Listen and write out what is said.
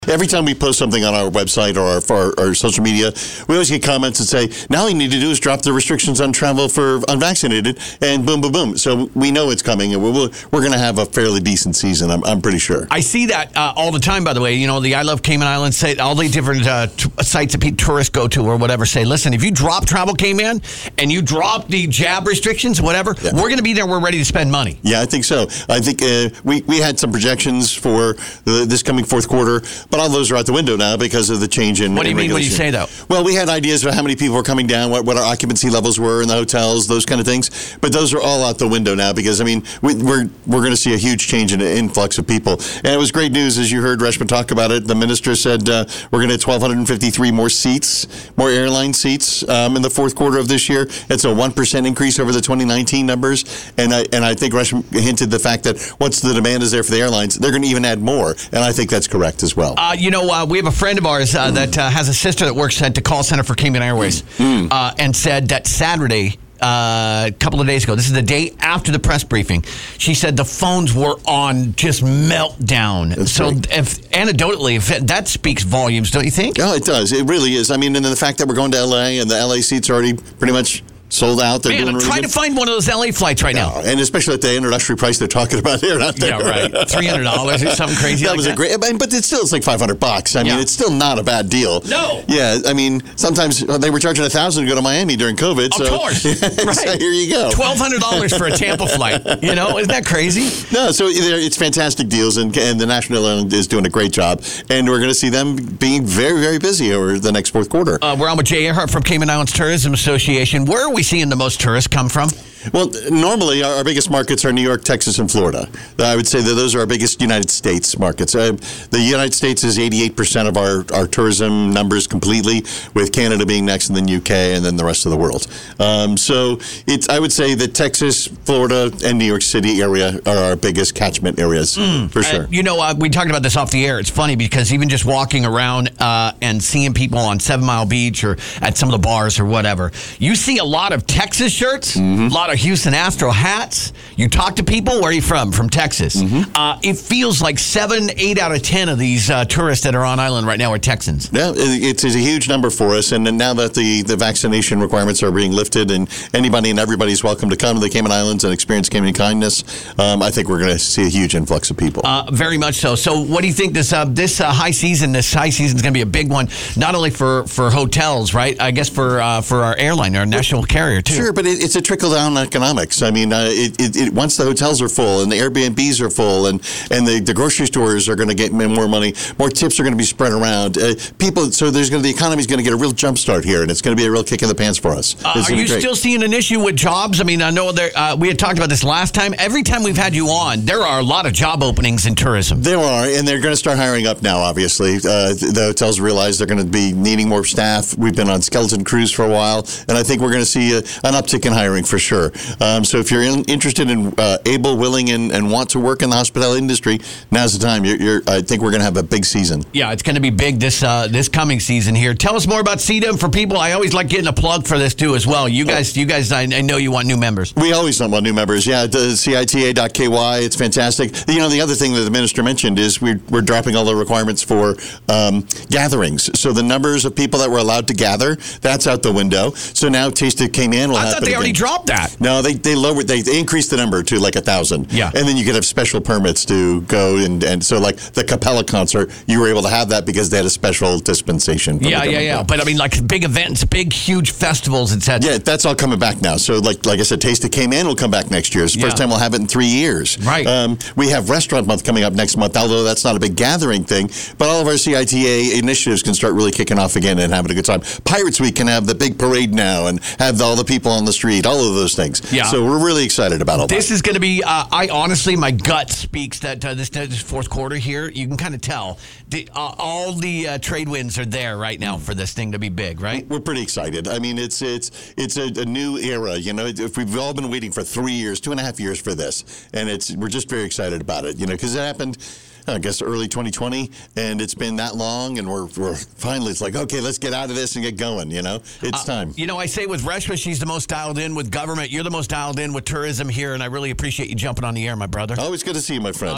Every time we post something on our website or our social media, we always get comments that say, now all you need to do is drop the restrictions on travel for unvaccinated, and boom, boom, boom. So we know it's coming, and we're going to have a fairly decent season, I'm pretty sure. I see that all the time, by the way. You know, the I Love Cayman Islands say, all the different sites that tourists go to or whatever say, listen, if you drop Travel Cayman and you drop the jab restrictions, whatever, we're going to be there. We're ready to spend money. Yeah, I think so. I think we had some projections for this coming fourth quarter, but all those are out the window now because of the change in. What do you mean? What do you say, though? Well, we had ideas of how many people were coming down, what our occupancy levels were in the hotels, those kind of things. But those are all out the window now because, I mean, we're going to see a huge change in the influx of people. And it was great news, as you heard Reshma talk about it. The minister said we're going to have 1,253 more seats, more airline seats in the fourth quarter of this year. It's a 1% increase over the 2019 numbers. And I think Reshma hinted the fact that once the demand is there for the airlines, they're going to even add more. And I think that's correct as well. We have a friend of ours that has a sister that works at the call center for Cayman Airways and said that Saturday, a couple of days ago, this is the day after the press briefing, she said the phones were on just meltdown. That's so great. If that speaks volumes, don't you think? Oh, it does. It really is. I mean, and then the fact that we're going to L.A. and the L.A. seats are already pretty much sold out. They're Man, I'm trying to find one of those LA flights right now. And especially at the introductory price they're talking about here, not there. Yeah, right. $300 or something crazy that like was that. a great, but it's still, it's like $500. I mean, it's still not a bad deal. No. Yeah, I mean, sometimes they were charging $1,000 to go to Miami during COVID. Of course. Right. So here you go. $1,200 for a Tampa flight. You know, isn't that crazy? No, so it's fantastic deals, and the National Airline is doing a great job, and we're going to see them being very, very busy over the next fourth quarter. We're on with Jay Earhart from Cayman Islands Tourism Association. Where are we seeing the most tourists come from? Well, normally our biggest markets are New York, Texas, and Florida. I would say that those are our biggest United States markets. The United States is 88% of our tourism numbers completely, with Canada being next, and then UK, and then the rest of the world. So I would say that Texas, Florida, and New York City area are our biggest catchment areas, for sure. We talked about this off the air. It's funny because even just walking around and seeing people on 7 Mile Beach or at some of the bars or whatever, you see a lot of Texas shirts, a lot of Houston Astro hats. You talk to people, where are you from? From Texas. It feels like 7, 8 out of 10 of these tourists that are on island right now are Texans. Yeah, it's a huge number for us, and now that the vaccination requirements are being lifted, and anybody and everybody's welcome to come to the Cayman Islands and experience Cayman kindness, I think we're going to see a huge influx of people. Very much so. So what do you think this high season is going to be a big one, not only for hotels, right? I guess for our airline, our national carrier, too. Sure, but it's a trickle-down economics. I mean, once the hotels are full and the Airbnbs are full and the grocery stores are going to get more money, more tips are going to be spread around. So the economy's going to get a real jump start here, and it's going to be a real kick in the pants for us. Are you still seeing an issue with jobs? I mean, I know we had talked about this last time. Every time we've had you on, there are a lot of job openings in tourism. There are, and they're going to start hiring up now, obviously. The hotels realize they're going to be needing more staff. We've been on skeleton crews for a while, and I think we're going to see an uptick in hiring for sure. So if you're interested in able, willing, and want to work in the hospitality industry, now's the time. I think we're going to have a big season. Yeah, it's going to be big this coming season here. Tell us more about CEDA for people. I always like getting a plug for this too as well. You guys, I know you want new members. We always want new members. Yeah, the CITA.KY. It's fantastic. The other thing that the minister mentioned is we're dropping all the requirements for gatherings. So the numbers of people that were allowed to gather, that's out the window. So now Taste of Cayman will happen. I thought they already dropped that. No, they lowered. They increased the number to like 1,000. Yeah, and then you could have special permits to go and so like the Capella concert, you were able to have that because they had a special dispensation. Yeah. But I mean, like big events, big huge festivals, etc. Yeah, that's all coming back now. So like I said, Taste of Cayman will come back next year. It's the first time we'll have it in 3 years. Right. We have Restaurant Month coming up next month, although that's not a big gathering thing. But all of our CITA initiatives can start really kicking off again and having a good time. Pirates Week can have the big parade now and have all the people on the street, all of those things. Yeah. So we're really excited about all that. This is going to be, I honestly, my gut speaks that this fourth quarter here, you can kind of tell, all the trade winds are there right now for this thing to be big, right? We're pretty excited. I mean, it's a new era. If we've all been waiting for 3 years, 2.5 years for this, and we're just very excited about it. Because it happened, I guess, early 2020, and it's been that long, and we're finally, it's like, okay, let's get out of this and get going. It's time. I say with Reshma, she's the most dialed in with government. You're the most dialed in with tourism here, and I really appreciate you jumping on the air, my brother. Always good to see you, my friend.